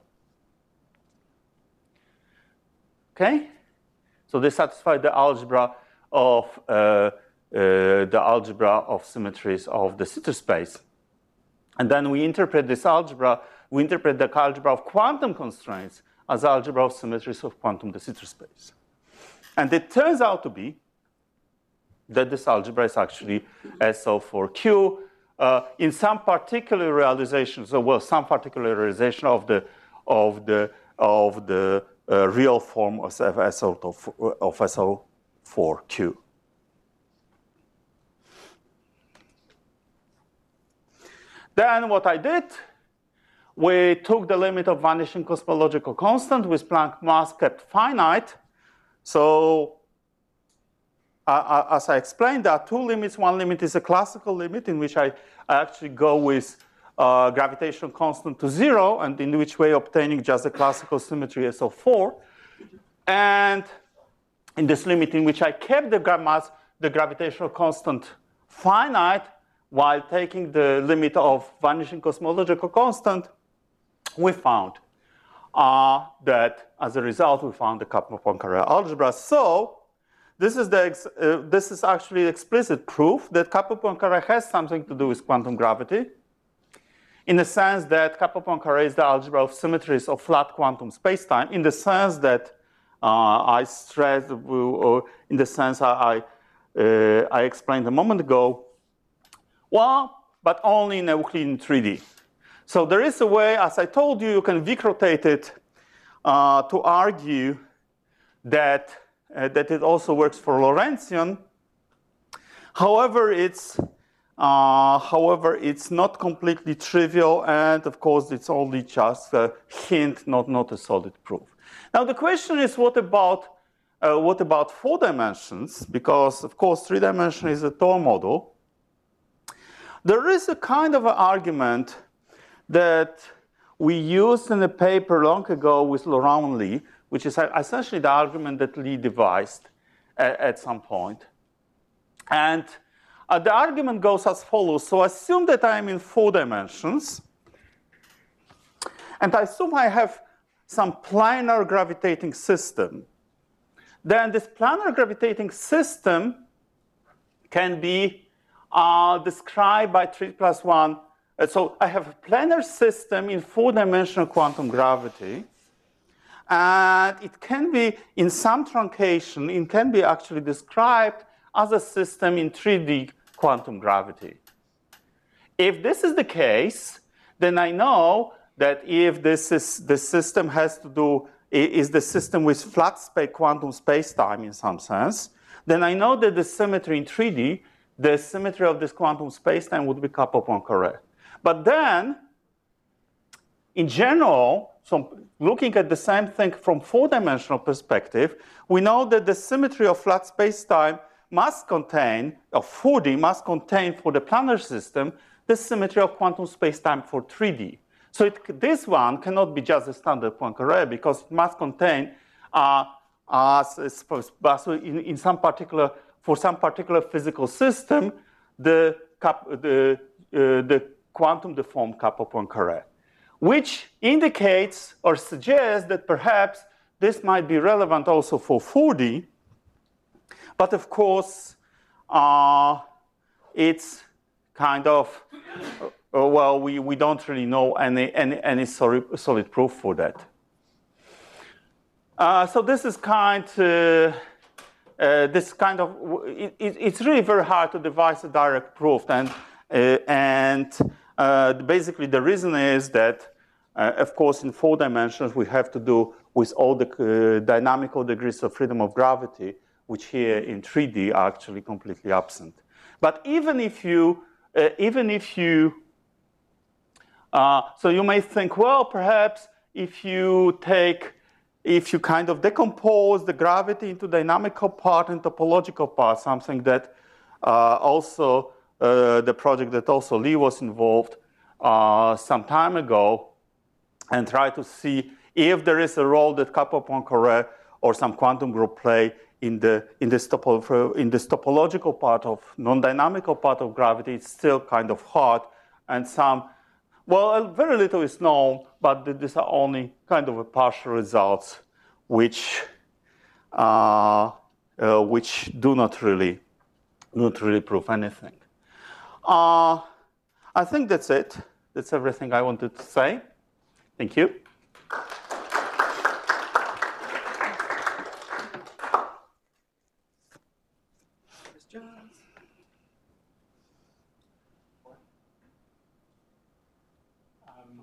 Okay, so they satisfy the algebra of uh, uh, the algebra of symmetries of the Sitter space, and then we interpret this algebra. We interpret the algebra of quantum constraints as algebra of symmetries of quantum de Sitter space. And it turns out to be that this algebra is actually S O four Q uh, in some particular realization, so well, some particular realization of the of the of the uh, real form of S O four Q. Then what I did, we took the limit of vanishing cosmological constant with Planck mass kept finite. So uh, as I explained, there are two limits. One limit is a classical limit in which I, I actually go with uh, gravitational constant to zero, and in which way obtaining just a classical symmetry S O four. And in this limit in which I kept the mass, the gravitational constant finite, while taking the limit of vanishing cosmological constant, we found uh, that as a result, we found the Kaplan-Poincare algebra. So this is, the ex uh, this is actually explicit proof that Kaplan-Poincare has something to do with quantum gravity, in the sense that Kaplan-Poincare is the algebra of symmetries of flat quantum spacetime, in the sense that uh, I stressed, or in the sense I, I, uh, I explained a moment ago. Well, but only in Euclidean three D. So there is a way, as I told you, you can Wick rotate it uh, to argue that, uh, that it also works for Lorentzian. However, it's, uh, however, it's not completely trivial, and of course, it's only just a hint, not, not a solid proof. Now, the question is, what about, uh, what about four dimensions? Because, of course, three dimension is a Thor model. There is a kind of an argument that we used in a paper long ago with Laurent and Lee, which is essentially the argument that Lee devised at, at some point. And uh, the argument goes as follows. So assume that I am in four dimensions, and I assume I have some planar gravitating system. Then this planar gravitating system can be uh, described by three plus one. So I have a planar system in four-dimensional quantum gravity, and it can be, in some truncation, it can be actually described as a system in three D quantum gravity. If this is the case, then I know that if this is the system has to do is the system with flat space quantum spacetime in some sense, then I know that the symmetry in three D, the symmetry of this quantum spacetime would be Kaplan-Poincare. But then, in general, so looking at the same thing from four-dimensional perspective, we know that the symmetry of flat spacetime must contain, or four D must contain for the planar system, the symmetry of quantum spacetime for three D. So it, this one cannot be just a standard Poincare because it must contain, uh, as, as in, in some particular, for some particular physical system, the, cap, the, uh, the quantum deformed Kaplan-Poincare, which indicates or suggests that perhaps this might be relevant also for four D. But of course, uh, it's kind of, uh, well, we, we don't really know any, any, any solid, solid proof for that. Uh, so this is kind uh, uh, this kind of, it, it, it's really very hard to devise a direct proof. And, uh, and uh, basically the reason is that Uh, of course, in four dimensions, we have to do with all the uh, dynamical degrees of freedom of gravity, which here in three D are actually completely absent. But even if you, uh, even if you, uh, so you may think, well, perhaps if you take, if you kind of decompose the gravity into dynamical part and topological part, something that uh, also, uh, the project that also Lee was involved uh, some time ago, and try to see if there is a role that Kappa-Poincare or some quantum group play in the in this, topo, in this topological part of non-dynamical part of gravity. It's still kind of hard, and some, well, very little is known, but these are only kind of a partial results, which uh, uh, which do not really not really prove anything. Uh, I think that's it. That's everything I wanted to say. Thank you. Questions? Um,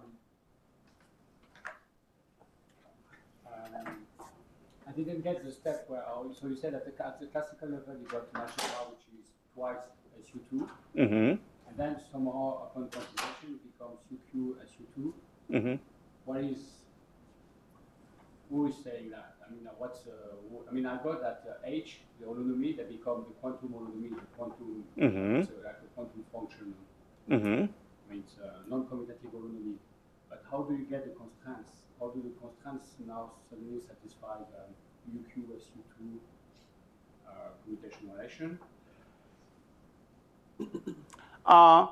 um, I didn't get the step where, oh, so you said at the, at the classical level you got an algebra which is twice S U two, Mm-hmm. and then somehow upon computation it becomes U Q S U two. Mm-hmm. What is, who is saying that? I mean, uh, what's, uh, who, I mean, I got that uh, H, the holonomy, that become the quantum holonomy, the quantum, Mm-hmm. so like a quantum function. Mm-hmm. I mean, it's a non-commutative holonomy. But how do you get the constraints? How do the constraints now suddenly satisfy the U Q S U two uh, commutation relation? Uh,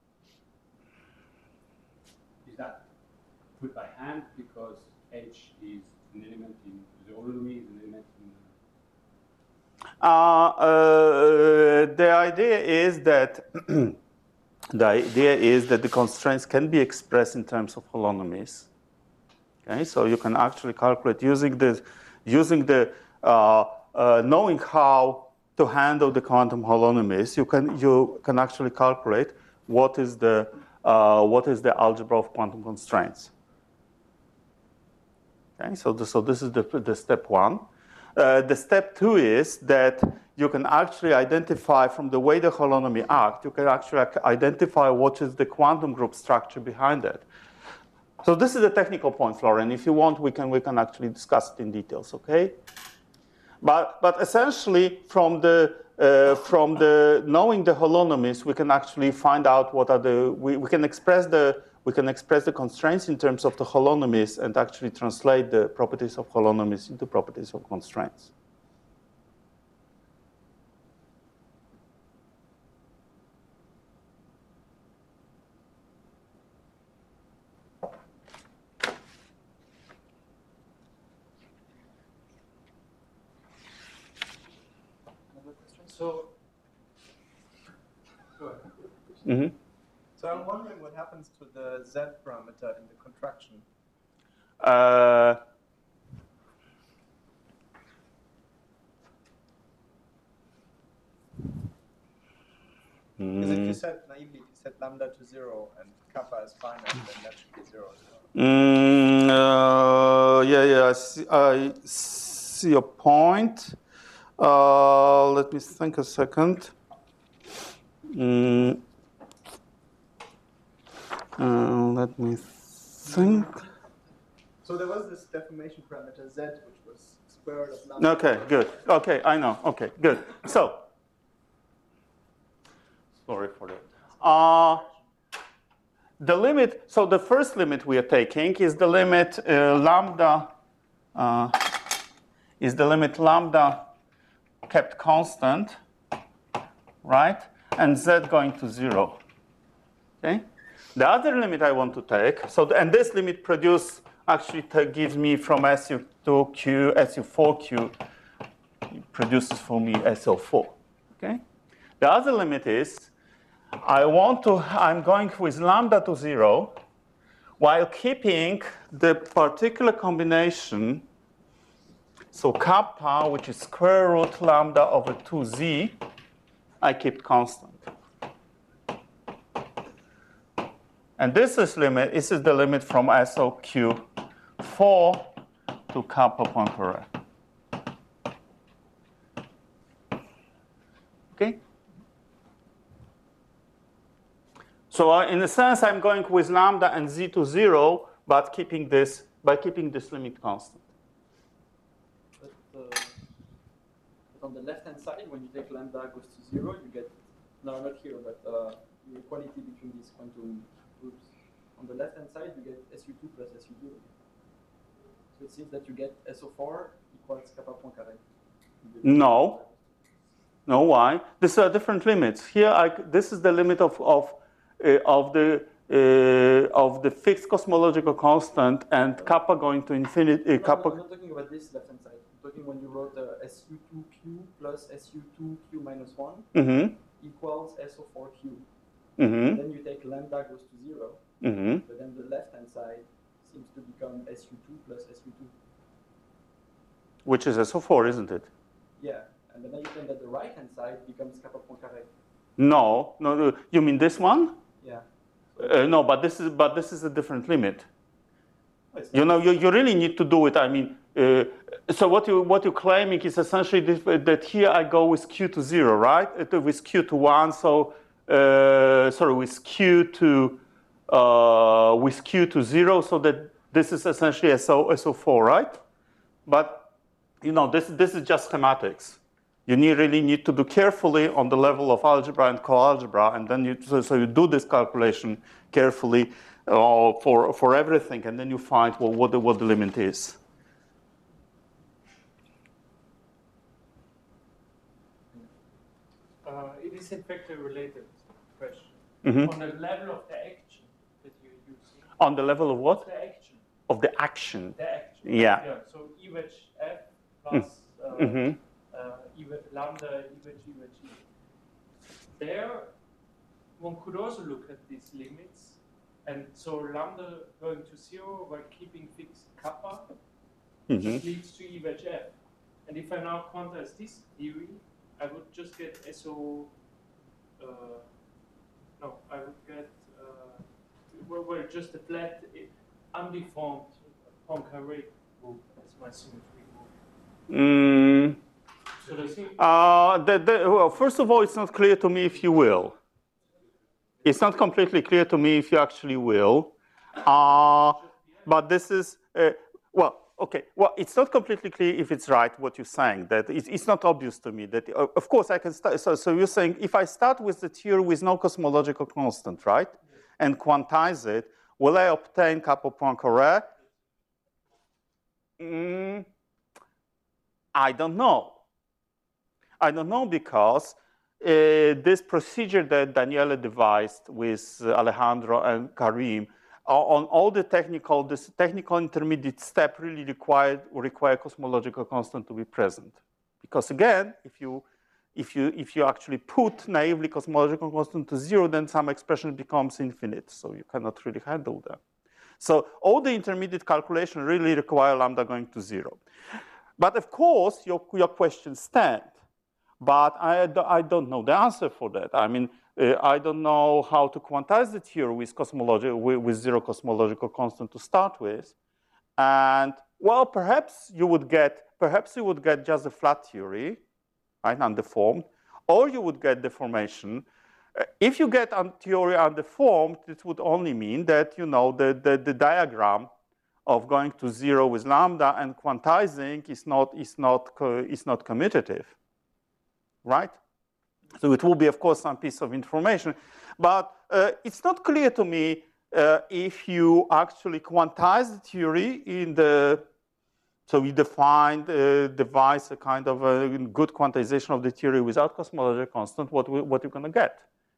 Is that put by hand because H is an element in the holonomy, is an element in uh, uh, the idea is that the idea is that the constraints can be expressed in terms of holonomies. Okay, so you can actually calculate using this, using the uh, uh, knowing how to handle the quantum holonomies. You can you can actually calculate what is the uh, what is the algebra of quantum constraints. Okay, so the, so this is the the step one. Uh, the step two is that you can actually identify from the way the holonomy act. You can actually identify what is the quantum group structure behind it. So this is the technical point, Florian. If you want, we can we can actually discuss it in details, okay? But but essentially, from the uh, from the knowing the holonomies, we can actually find out what are the we, we can express the we can express the constraints in terms of the holonomies and actually translate the properties of holonomies into properties of constraints. So, go ahead. Mm-hmm. So I'm wondering what happens to the Z parameter in the contraction. Uh, Because if you set naively, if you set lambda to zero and kappa is finite, then that should be zero. Mm, uh, yeah, yeah, I see, I see your point. Uh, let me think a second. Mm, uh, let me think. So there was this deformation parameter Z, which was square root of lambda. Okay, good. Okay, I know. Okay, good. So, sorry for that. Uh, the limit, so the first limit we are taking is the limit uh, lambda, uh, is the limit lambda kept constant, right? And Z going to zero, okay? The other limit I want to take, so, the, and this limit produce, actually gives me from S U two Q, S U four Q, produces for me S O four, okay? The other limit is, I want to, I'm going with lambda to zero, while keeping the particular combination, so kappa, which is square root lambda over two Z, I keep constant. And this is limit. This is the limit from S O Q four to kappa Poincare. Okay. So uh, in a sense, I'm going with lambda and z to zero, but keeping this by keeping this limit constant. But, uh, but on the left-hand side, when you take lambda goes to zero, you get no, not here, but uh, the equality between these quantum groups. On the left-hand side, you get S U two plus S U two. So it seems that you get S O four equals kappa Poincare. No. No, why? These are different limits. Here, I, this is the limit of of uh, of the uh, of the fixed cosmological constant and kappa going to infinity. Uh, no, kappa. no, I'm not talking about this left-hand side. I'm talking when you wrote uh, S U two Q plus S U two Q minus one Mm-hmm. equals S O four Q. Mm-hmm. Then you take lambda goes to zero. Mm-hmm. But then the left-hand side seems to become S U two plus S U two. Which is S O four, isn't it? Yeah. And then you think that the right-hand side becomes kappa Poincare. No, no, no. You mean this one? Yeah. Uh, no, but this is but this is a different limit. It's You not- know, you, you really need to do it. I mean, uh, so what you what you're claiming is essentially this, that here I go with q to zero, right? Uh, with q to one. So uh, sorry, with q to uh, with q to zero. So that this is essentially S O S O four, right? But you know, this this is just schematics. You need, really need to do carefully on the level of algebra and coalgebra, and then you so, so you do this calculation carefully uh, for for everything, and then you find well, what the what the limit is. Uh, it is in fact a related question. Mhm. On the level of the action that you're using. On the level of what? The action. Of the action. The action. Yeah. Yeah. So E wedge F plus uh, Mm-hmm. uh, E wedge lambda E wedge E wedge E. There, one could also look at these limits, and so lambda going to zero while keeping fixed kappa Mm-hmm. leads to E wedge F. And if I now quantize this theory, I would just get S O. Uh, no, I would get uh, well, well, just a flat, uh, undeformed Poincare group as my symmetry group. Mm, So the thing, uh, the, the, well, first of all, it's not clear to me if you will. It's not completely clear to me if you actually will. Uh, but this is, uh, well, okay. Well, it's not completely clear if it's right what you're saying. That it's, it's not obvious to me. That uh, of course I can start. So, so you're saying if I start with the theory with no cosmological constant, right, and quantize it, will I obtain kappa Poincare? Mm, I don't know. I don't know because uh, this procedure that Daniele devised with uh, Alejandro and Karim uh, on all the technical, this technical intermediate step really required require cosmological constant to be present. Because again, if you if you if you actually put naively cosmological constant to zero, then some expression becomes infinite. So you cannot really handle them. So all the intermediate calculation really require lambda going to zero. But of course, your, your questions stand. But I, I don't know the answer for that. I mean, uh, I don't know how to quantize the theory with cosmology, with, with zero cosmological constant to start with. And well, perhaps you would get, perhaps you would get just a flat theory, right, undeformed, or you would get deformation. Uh, if you get a theory undeformed, it would only mean that, you know, the, the, the diagram of going to zero with lambda and quantizing is not, is not, is not commutative, right? So it will be, of course, some piece of information. But uh, it's not clear to me uh, if you actually quantize the theory in the, so we defined, uh, devise a kind of a good quantization of the theory without cosmological constant, what, we, what you're going to get.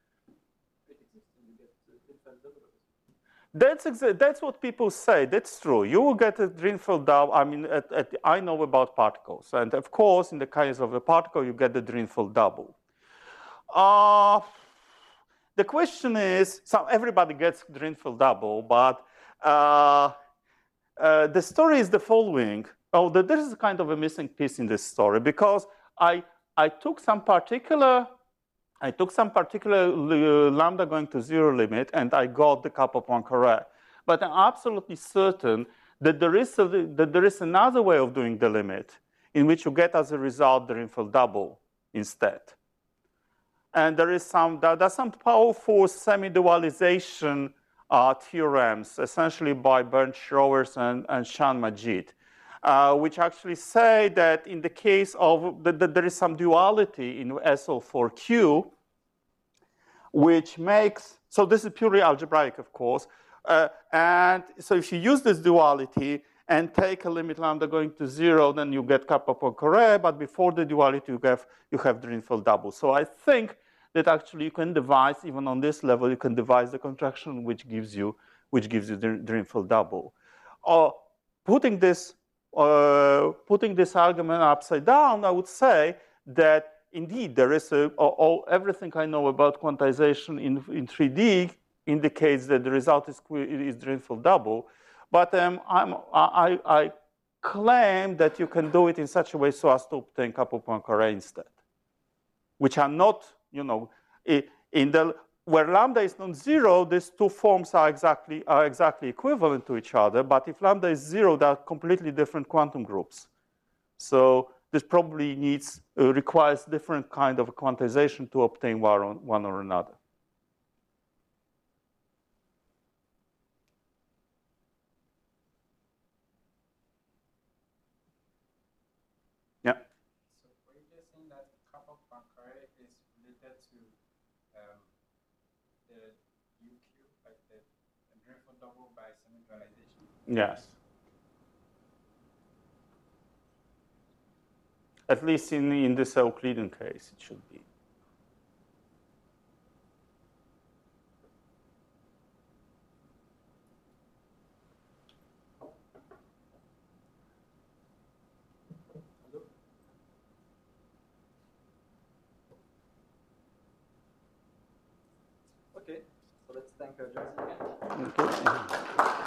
That's exa that's what people say. That's true. You will get a Drinfeld double. I mean, at, at, I know about particles, and of course, in the case of a particle, you get the Drinfeld double. Uh, the question is, so everybody gets Drinfeld double, but uh, uh, the story is the following. Oh, the, there is kind of a missing piece in this story because I I took some particular I took some particular uh, lambda going to zero limit, and I got the Kappa-Poincare. But I'm absolutely certain that there is a, that there is another way of doing the limit, in which you get as a result the Drinfeld double instead. And there is some there are some powerful semi-dualization uh, theorems, essentially by Bernd Schroers and, and Shan Majid, uh, which actually say that in the case of that the, there is some duality in S O four Q, which makes, so this is purely algebraic, of course, uh, and so if you use this duality and take a limit lambda going to zero, then you get Kappa-Poincare, but before the duality you have, you have Drinfeld double. So I think that actually you can devise, even on this level, you can devise the contraction which gives you, which gives you the Drinfeld double. Uh, putting this, uh, putting this argument upside down, I would say that indeed there is a, all, everything I know about quantization in, in three D indicates that the result is, is Drinfeld double. But um, I'm, I, I claim that you can do it in such a way so as to obtain Kappa-Poincare instead, which are not, you know, in the where lambda is non-zero, these two forms are exactly are exactly equivalent to each other. But if lambda is zero, they are completely different quantum groups. So this probably needs uh, requires different kind of quantization to obtain one or, one or another. Yeah. So were you just saying that Kappa-Poincare is related to um, the U Q, like the, the Drinfeld double by semi-dualization? Yes. At least in, in this Euclidean case, it should be. Okay, so let's thank uh, Josie again. Okay.